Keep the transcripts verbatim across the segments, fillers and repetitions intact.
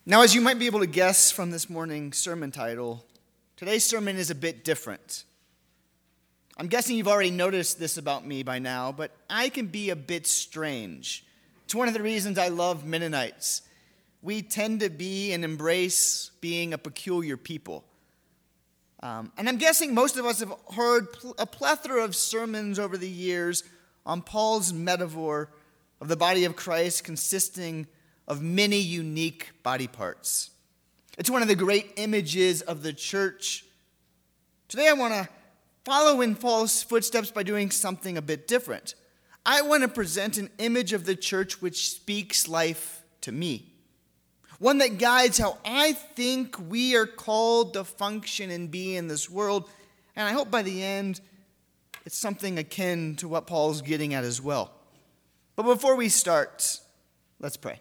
Now, as you might be able to guess from this morning's sermon title, today's sermon is a bit different. I'm guessing you've already noticed this about me by now, but I can be a bit strange. It's one of the reasons I love Mennonites. We tend to be and embrace being a peculiar people. Um, and I'm guessing most of us have heard pl- a plethora of sermons over the years on Paul's metaphor of the body of Christ consisting of many unique body parts. It's one of the great images of the church. Today I want to follow in Paul's footsteps by doing something a bit different. I want to present an image of the church which speaks life to me. One that guides how I think we are called to function and be in this world. And I hope by the end, it's something akin to what Paul's getting at as well. But before we start, let's pray.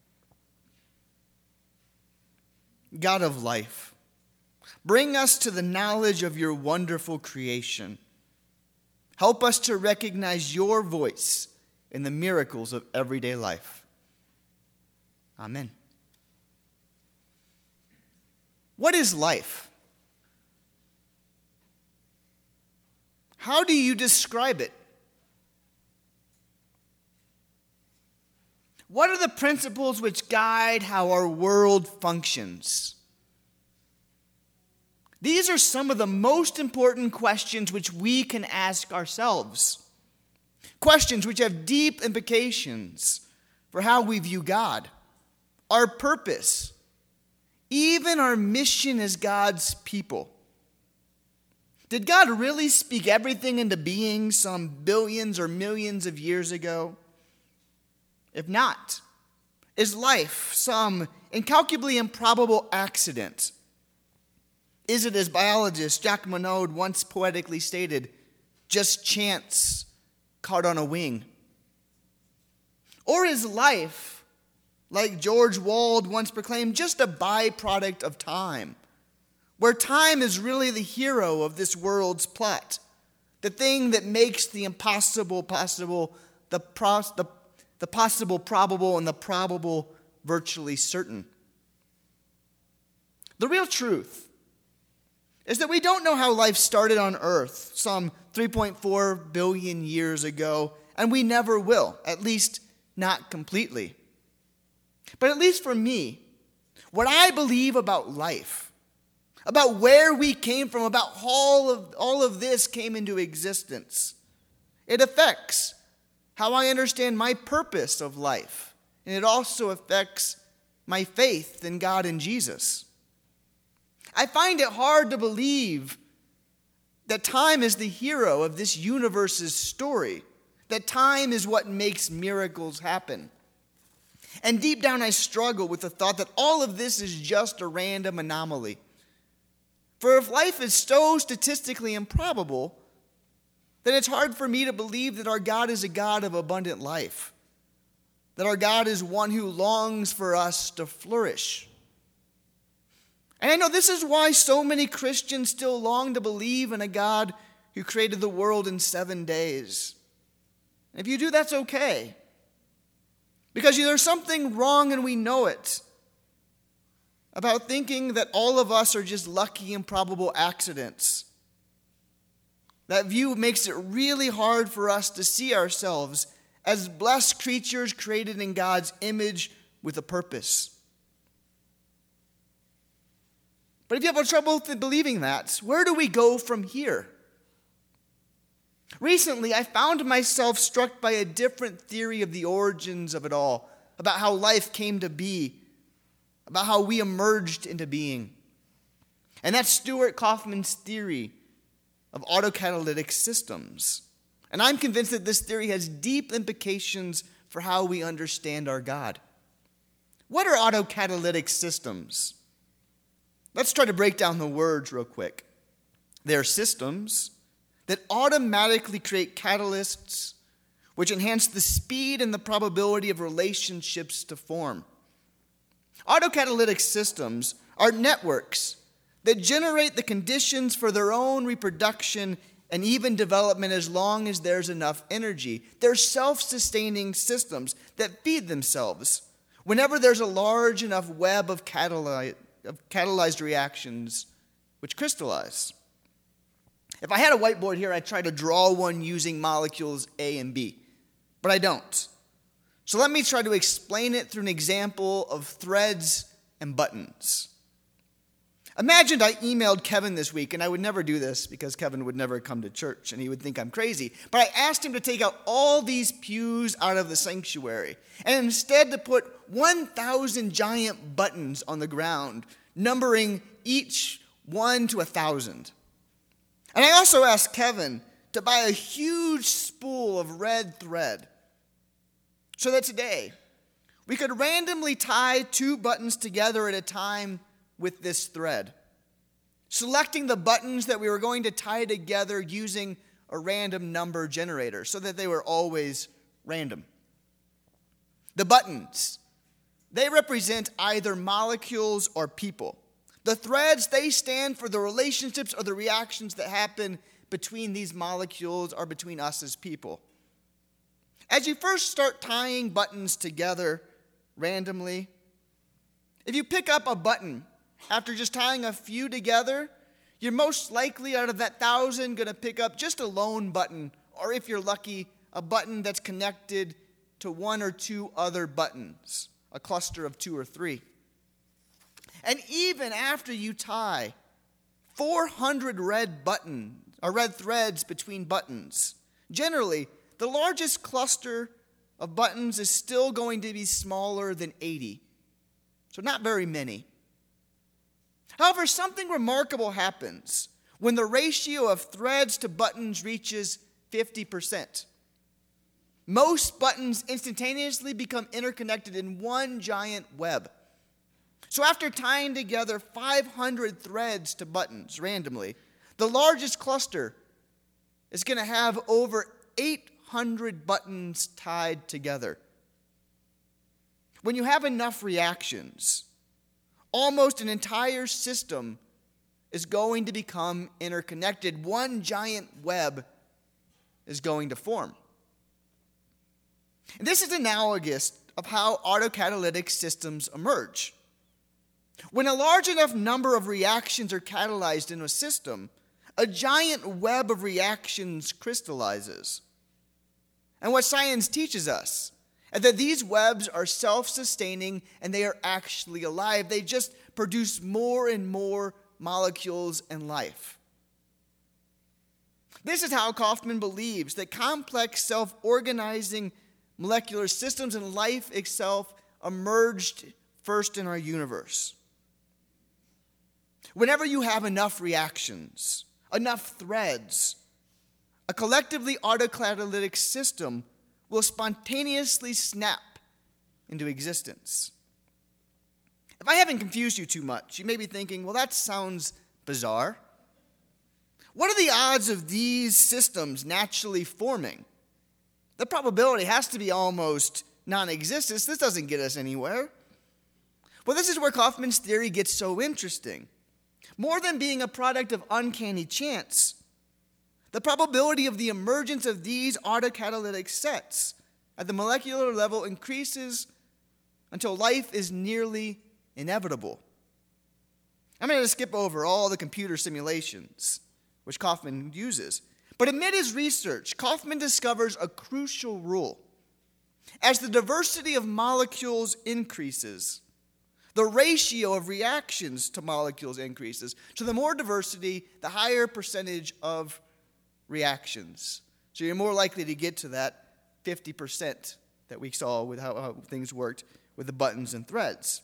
God of life, bring us to the knowledge of your wonderful creation. Help us to recognize your voice in the miracles of everyday life. Amen. What is life? How do you describe it? What are the principles which guide how our world functions? These are some of the most important questions which we can ask ourselves. Questions which have deep implications for how we view God, our purpose, even our mission as God's people. Did God really speak everything into being some billions or millions of years ago? If not, is life some incalculably improbable accident? Is it, as biologist Jacques Monod once poetically stated, just chance caught on a wing? Or is life, like George Wald once proclaimed, just a byproduct of time, where time is really the hero of this world's plot, the thing that makes the impossible possible, the, pros- the The possible probable, and the probable virtually certain. The real truth is that we don't know how life started on Earth some three point four billion years ago, and we never will, at least not completely. But at least for me, what I believe about life, about where we came from, about all of, all of this came into existence, it affects how I understand my purpose of life. And it also affects my faith in God and Jesus. I find it hard to believe that time is the hero of this universe's story, that time is what makes miracles happen. And deep down I struggle with the thought that all of this is just a random anomaly. For if life is so statistically improbable, then it's hard for me to believe that our God is a God of abundant life, that our God is one who longs for us to flourish. And I know this is why so many Christians still long to believe in a God who created the world in seven days. And if you do, that's okay, because there's something wrong, and we know it, about thinking that all of us are just lucky, improbable accidents. That view makes it really hard for us to see ourselves as blessed creatures created in God's image with a purpose. But if you have trouble believing that, where do we go from here? Recently, I found myself struck by a different theory of the origins of it all, about how life came to be, about how we emerged into being. And that's Stuart Kaufman's theory of autocatalytic systems. And I'm convinced that this theory has deep implications for how we understand our God. What are autocatalytic systems? Let's try to break down the words real quick. They are systems that automatically create catalysts which enhance the speed and the probability of relationships to form. Autocatalytic systems are networks that generate the conditions for their own reproduction and even development as long as there's enough energy. They're self-sustaining systems that feed themselves, whenever there's a large enough web of, cataly- of catalyzed reactions which crystallize. If I had a whiteboard here, I'd try to draw one using molecules A and B, but I don't. So let me try to explain it through an example of threads and buttons. Imagine I emailed Kevin this week, and I would never do this because Kevin would never come to church and he would think I'm crazy. But I asked him to take out all these pews out of the sanctuary and instead to put one thousand giant buttons on the ground, numbering each one to a thousand. And I also asked Kevin to buy a huge spool of red thread so that today we could randomly tie two buttons together at a time with this thread, selecting the buttons that we were going to tie together using a random number generator so that they were always random. The buttons, they represent either molecules or people. The threads, they stand for the relationships or the reactions that happen between these molecules or between us as people. As you first start tying buttons together randomly, if you pick up a button after just tying a few together, you're most likely out of that thousand going to pick up just a lone button, or if you're lucky, a button that's connected to one or two other buttons, a cluster of two or three. And even after you tie four hundred red buttons or red threads between buttons, generally, the largest cluster of buttons is still going to be smaller than eighty. So not very many. However, something remarkable happens when the ratio of threads to buttons reaches fifty percent. Most buttons instantaneously become interconnected in one giant web. So after tying together five hundred threads to buttons randomly, the largest cluster is going to have over eight hundred buttons tied together. When you have enough reactions, almost an entire system is going to become interconnected. One giant web is going to form. And this is analogous of how autocatalytic systems emerge. When a large enough number of reactions are catalyzed in a system, a giant web of reactions crystallizes. And what science teaches us is that these webs are self-sustaining and they are actually alive. They just produce more and more molecules and life. This is how Kaufman believes that complex self-organizing molecular systems and life itself emerged first in our universe. Whenever you have enough reactions, enough threads, a collectively autocatalytic system will spontaneously snap into existence. If I haven't confused you too much, you may be thinking, well, that sounds bizarre. What are the odds of these systems naturally forming? The probability has to be almost non-existent. This doesn't get us anywhere. Well, this is where Kaufman's theory gets so interesting. More than being a product of uncanny chance, the probability of the emergence of these autocatalytic sets at the molecular level increases until life is nearly inevitable. I'm going to skip over all the computer simulations which Kaufman uses. But amid his research, Kaufman discovers a crucial rule. As the diversity of molecules increases, the ratio of reactions to molecules increases. So the more diversity, the higher percentage of reactions. So you're more likely to get to that fifty percent that we saw with how, how things worked with the buttons and threads.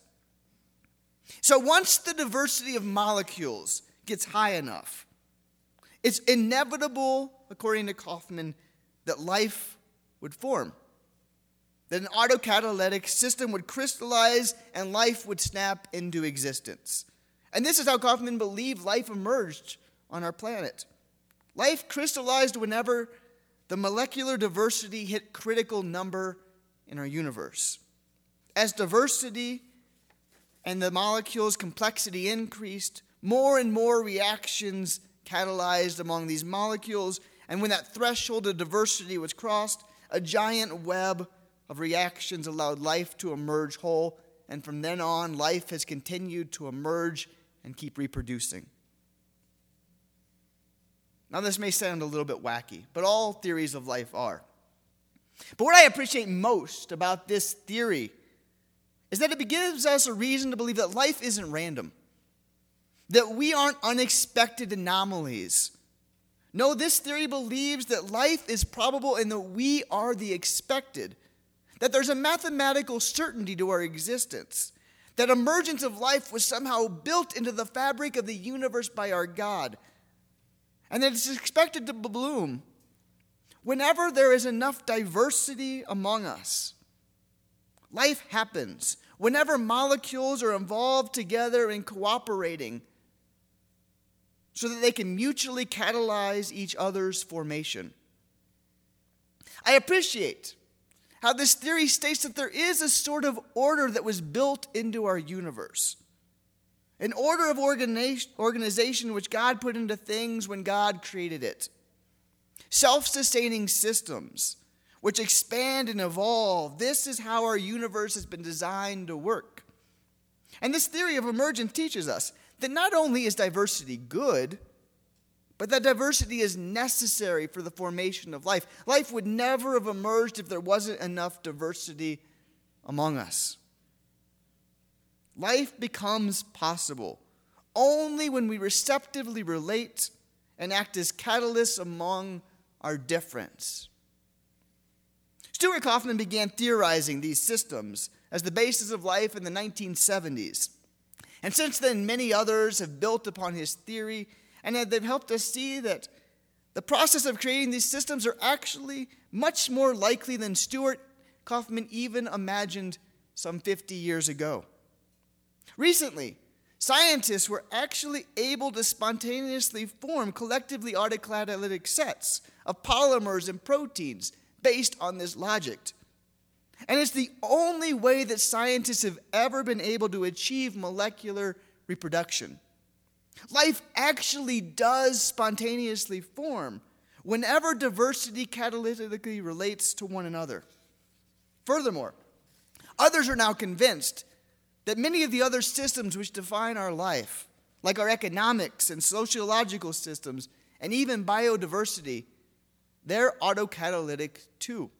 So once the diversity of molecules gets high enough, it's inevitable, according to Kaufman, that life would form. That an autocatalytic system would crystallize and life would snap into existence. And this is how Kaufman believed life emerged on our planet. Life crystallized whenever the molecular diversity hit critical number in our universe. As diversity and the molecules' complexity increased, more and more reactions catalyzed among these molecules, and when that threshold of diversity was crossed, a giant web of reactions allowed life to emerge whole, and from then on, life has continued to emerge and keep reproducing. Now, this may sound a little bit wacky, but all theories of life are. But what I appreciate most about this theory is that it gives us a reason to believe that life isn't random, that we aren't unexpected anomalies. No, this theory believes that life is probable and that we are the expected, that there's a mathematical certainty to our existence, that emergence of life was somehow built into the fabric of the universe by our God, and that it's expected to bloom whenever there is enough diversity among us. Life happens whenever molecules are involved together in cooperating so that they can mutually catalyze each other's formation. I appreciate how this theory states that there is a sort of order that was built into our universe. An order of organization which God put into things when God created it. Self-sustaining systems which expand and evolve. This is how our universe has been designed to work. And this theory of emergence teaches us that not only is diversity good, but that diversity is necessary for the formation of life. Life would never have emerged if there wasn't enough diversity among us. Life becomes possible only when we receptively relate and act as catalysts among our difference. Stuart Kauffman began theorizing these systems as the basis of life in the nineteen seventies. And since then, many others have built upon his theory, and they've helped us see that the process of creating these systems are actually much more likely than Stuart Kauffman even imagined some fifty years ago. Recently, scientists were actually able to spontaneously form collectively autocatalytic sets of polymers and proteins based on this logic. And it's the only way that scientists have ever been able to achieve molecular reproduction. Life actually does spontaneously form whenever diversity catalytically relates to one another. Furthermore, others are now convinced that many of the other systems which define our life, like our economics and sociological systems, and even biodiversity, they're autocatalytic too.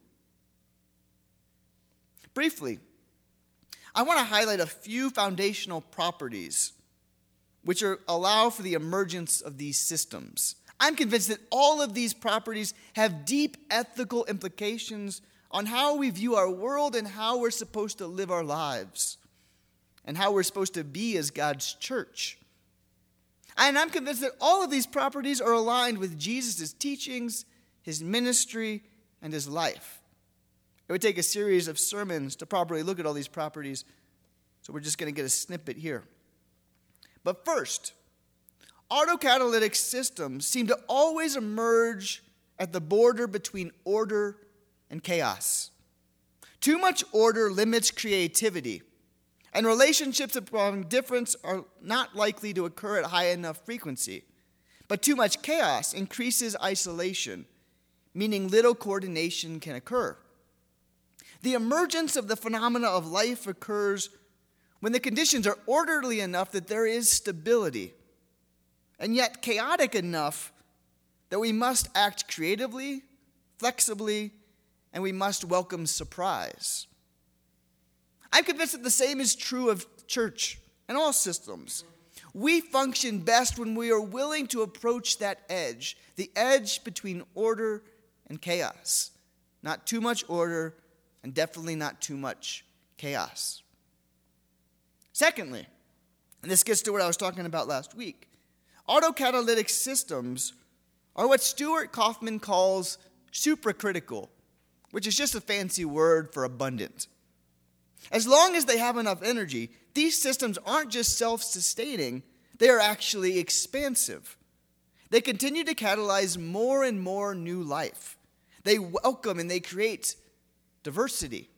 Briefly, I want to highlight a few foundational properties which are, allow for the emergence of these systems. I'm convinced that all of these properties have deep ethical implications on how we view our world and how we're supposed to live our lives, and how we're supposed to be as God's church. And I'm convinced that all of these properties are aligned with Jesus' teachings, his ministry, and his life. It would take a series of sermons to properly look at all these properties, so we're just going to get a snippet here. But first, autocatalytic systems seem to always emerge at the border between order and chaos. Too much order limits creativity, and relationships among difference are not likely to occur at high enough frequency. But too much chaos increases isolation, meaning little coordination can occur. The emergence of the phenomena of life occurs when the conditions are orderly enough that there is stability, and yet chaotic enough that we must act creatively, flexibly, and we must welcome surprise. I'm convinced that the same is true of church and all systems. We function best when we are willing to approach that edge, the edge between order and chaos. Not too much order, and definitely not too much chaos. Secondly, and this gets to what I was talking about last week, autocatalytic systems are what Stuart Kauffman calls supracritical, which is just a fancy word for abundant. As long as they have enough energy, these systems aren't just self-sustaining, they are actually expansive. They continue to catalyze more and more new life. They welcome and they create diversity.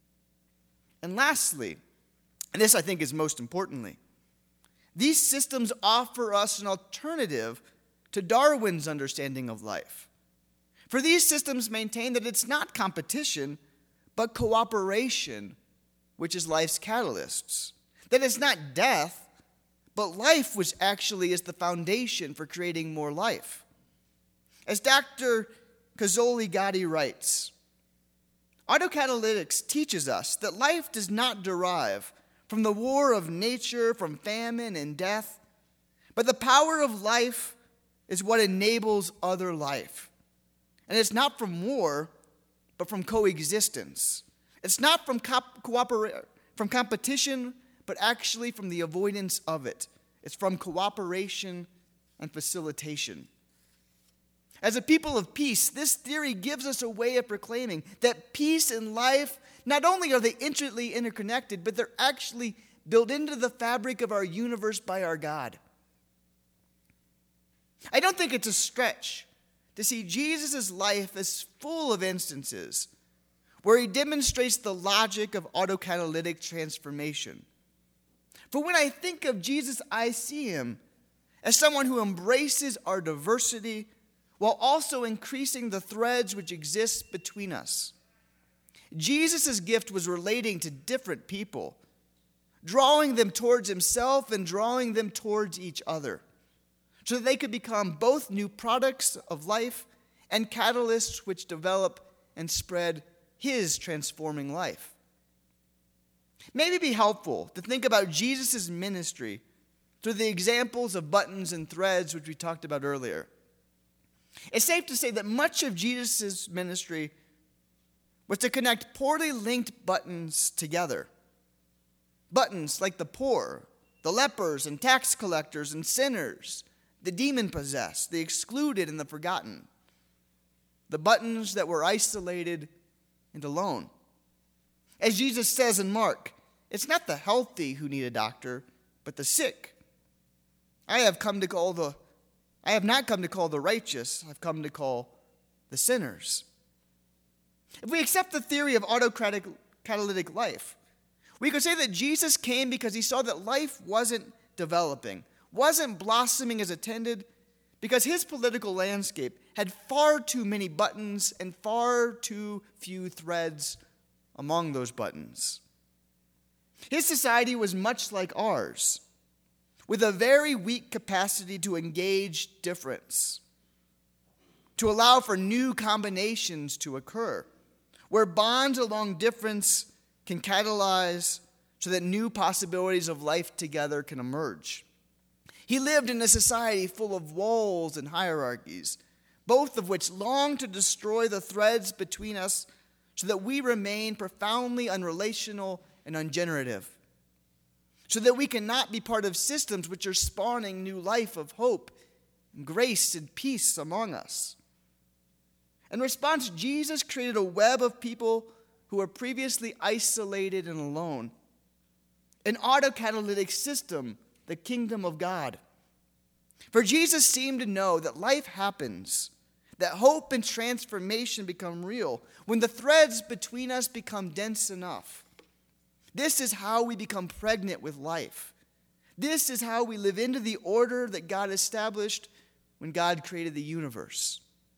And lastly, and this I think is most importantly, these systems offer us an alternative to Darwin's understanding of life. For these systems maintain that it's not competition, but cooperation, which is life's catalysts. That it's not death, but life which actually is the foundation for creating more life. As Doctor Kazoli Gadi writes, autocatalytics teaches us that life does not derive from the war of nature, from famine and death, but the power of life is what enables other life. And it's not from war, but from coexistence. It's not from co- cooperation, from competition, but actually from the avoidance of it. It's from cooperation and facilitation. As a people of peace, this theory gives us a way of proclaiming that peace and life, not only are they intricately interconnected, but they're actually built into the fabric of our universe by our God. I don't think it's a stretch to see Jesus' life as full of instances where he demonstrates the logic of autocatalytic transformation. For when I think of Jesus, I see him as someone who embraces our diversity while also increasing the threads which exist between us. Jesus' gift was relating to different people, drawing them towards himself and drawing them towards each other, so that they could become both new products of life and catalysts which develop and spread his transforming life. Maybe it'd be helpful to think about Jesus' ministry through the examples of buttons and threads which we talked about earlier. It's safe to say that much of Jesus' ministry was to connect poorly linked buttons together. Buttons like the poor, the lepers and tax collectors and sinners, the demon-possessed, the excluded and the forgotten. The buttons that were isolated and alone. As Jesus says in Mark, it's not the healthy who need a doctor, but the sick. I have come to call the I have not come to call the righteous, I've come to call the sinners. If we accept the theory of autocatalytic life, we could say that Jesus came because he saw that life wasn't developing, wasn't blossoming as intended, because his political landscape had far too many buttons and far too few threads among those buttons. His society was much like ours, with a very weak capacity to engage difference, to allow for new combinations to occur, where bonds along difference can catalyze so that new possibilities of life together can emerge. He lived in a society full of walls and hierarchies, both of which long to destroy the threads between us so that we remain profoundly unrelational and ungenerative, so that we cannot be part of systems which are spawning new life of hope and grace and peace among us. In response, Jesus created a web of people who were previously isolated and alone, an autocatalytic system, the kingdom of God. For Jesus seemed to know that life happens, that hope and transformation become real when the threads between us become dense enough. This is how we become pregnant with life. This is how we live into the order that God established when God created the universe.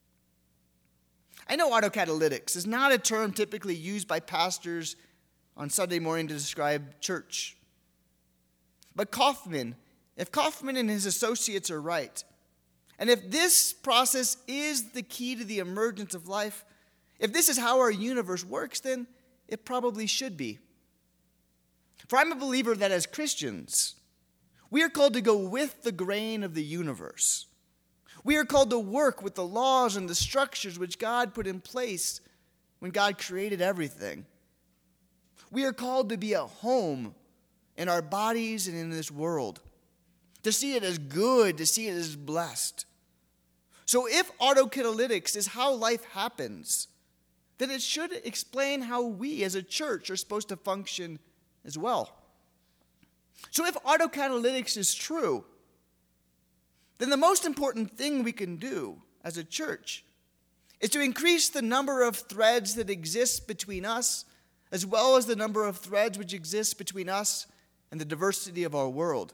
I know autocatalytics is not a term typically used by pastors on Sunday morning to describe church. But Kaufman, if Kaufman and his associates are right, and if this process is the key to the emergence of life, if this is how our universe works, then it probably should be. For I'm a believer that as Christians, we are called to go with the grain of the universe. We are called to work with the laws and the structures which God put in place when God created everything. We are called to be a home in our bodies and in this world, to see it as good, to see it as blessed. So if autocatalytics is how life happens, then it should explain how we as a church are supposed to function as well. So if autocatalytics is true, then the most important thing we can do as a church is to increase the number of threads that exist between us, as well as the number of threads which exist between us and the diversity of our world.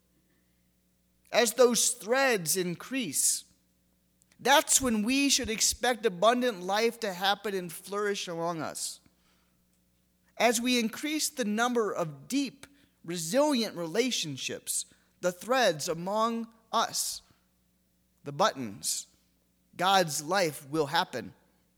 As those threads increase, that's when we should expect abundant life to happen and flourish among us. as we increase the number of deep, resilient relationships, the threads among us, the buttons, God's life will happen.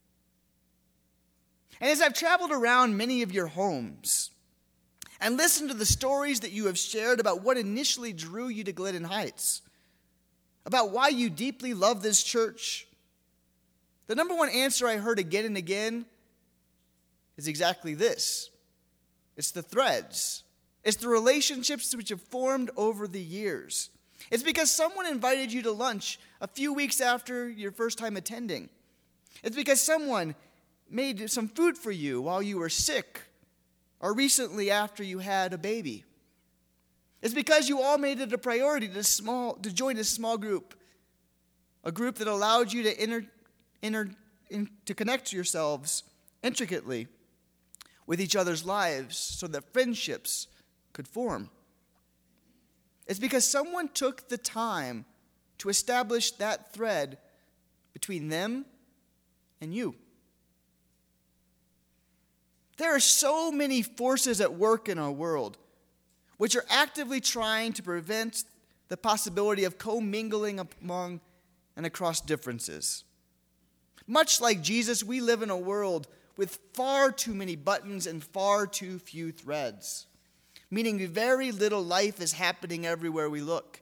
And as I've traveled around many of your homes and listened to the stories that you have shared about what initially drew you to Glidden Heights, about why you deeply love this church, the number one answer I heard again and again is exactly this. It's the threads. It's the relationships which have formed over the years. It's because someone invited you to lunch a few weeks after your first time attending. It's because someone made some food for you while you were sick or recently after you had a baby. It's because you all made it a priority to small to join a small group, a group that allowed you to inter, inter, in, to connect yourselves intricately with each other's lives so that friendships could form. It's because someone took the time to establish that thread between them and you. There are so many forces at work in our world which are actively trying to prevent the possibility of commingling among and across differences. Much like Jesus, we live in a world with far too many buttons and far too few threads, meaning very little life is happening everywhere we look.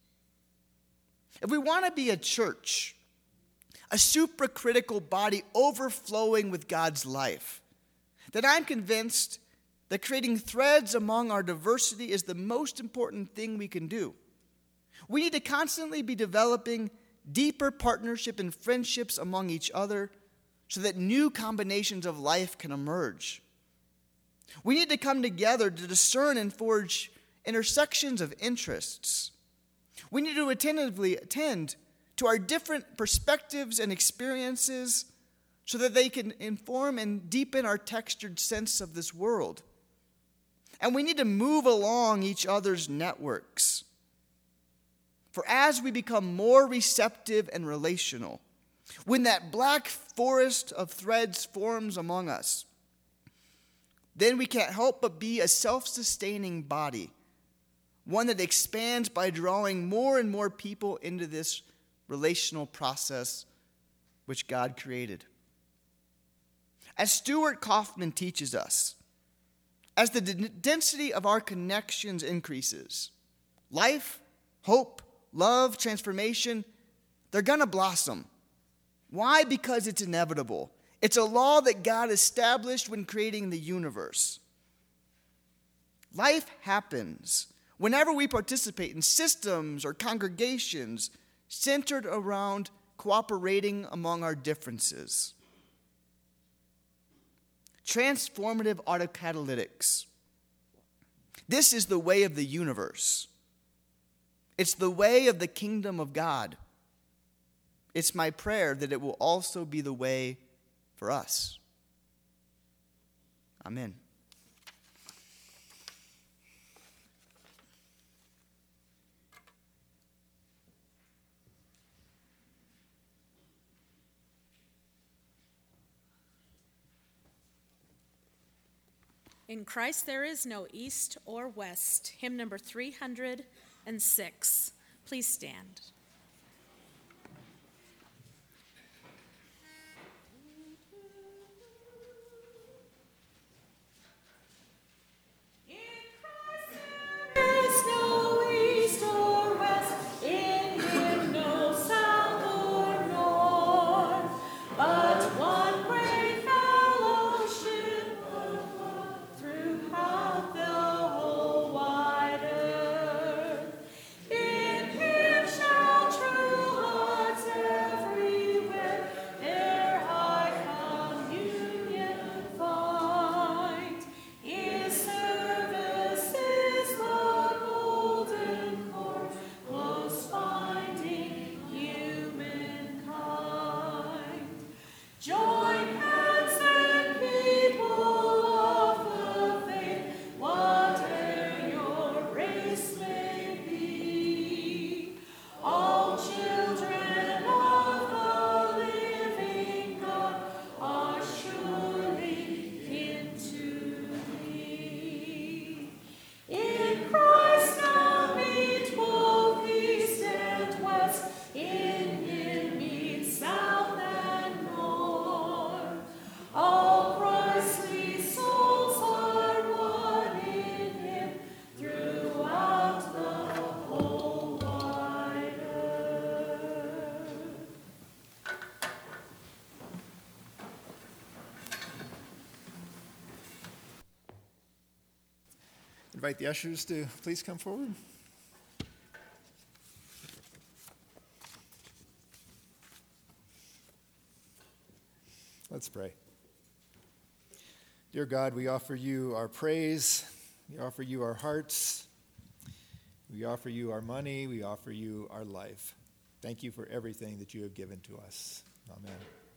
If we want to be a church, a supracritical body overflowing with God's life, then I'm convinced that creating threads among our diversity is the most important thing we can do. We need to constantly be developing deeper partnership and friendships among each other so that new combinations of life can emerge. We need to come together to discern and forge intersections of interests. We need to attentively attend to our different perspectives and experiences so that they can inform and deepen our textured sense of this world. And we need to move along each other's networks. For as we become more receptive and relational, when that black forest of threads forms among us, then we can't help but be a self-sustaining body, one that expands by drawing more and more people into this relational process which God created. As Stuart Kaufman teaches us, as the d- density of our connections increases, life, hope, love, transformation, they're going to blossom. Why? Because it's inevitable. It's a law that God established when creating the universe. Life happens whenever we participate in systems or congregations centered around cooperating among our differences. Transformative autocatalytics. This is the way of the universe. It's the way of the kingdom of God. It's my prayer that it will also be the way for us. Amen. In Christ there is no east or west. Hymn number three hundred six. Please stand. Shall invite the ushers to please come forward. Let's pray. Dear God, we offer you our praise. We offer you our hearts. We offer you our money. We offer you our life. Thank you for everything that you have given to us. Amen.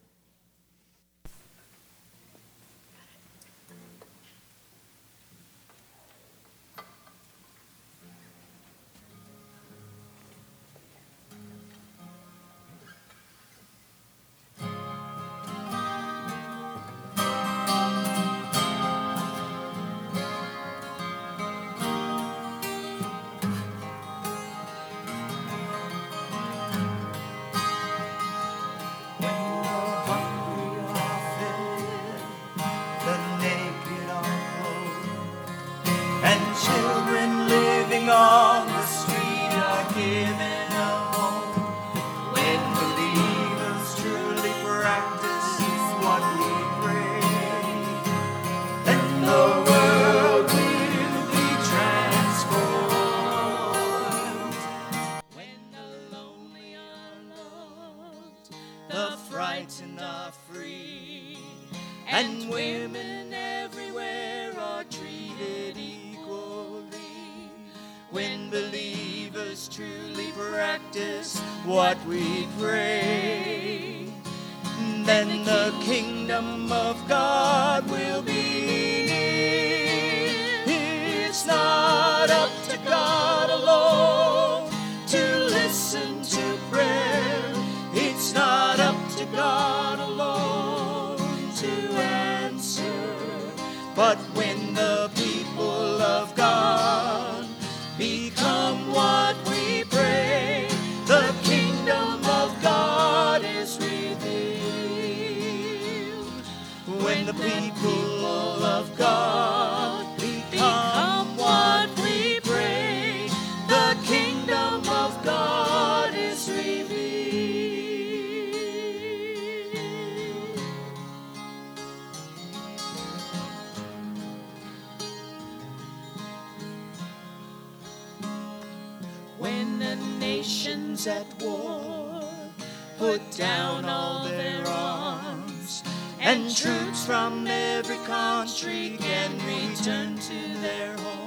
On the street are given a home. When believers truly practice what we pray, then the world will be transformed. When the lonely are loved, the frightened are free, and women everywhere are treated equally. When believers truly practice what we pray, then the kingdom of God will be near. It's not up to God alone to listen to prayer. It's not up to God alone to answer. But when the people of God become what we pray, the kingdom of God is revealed. When the people of God become what we pray, the kingdom of God is revealed. When the nations at war put down all their arms, and troops from every country can return to their home,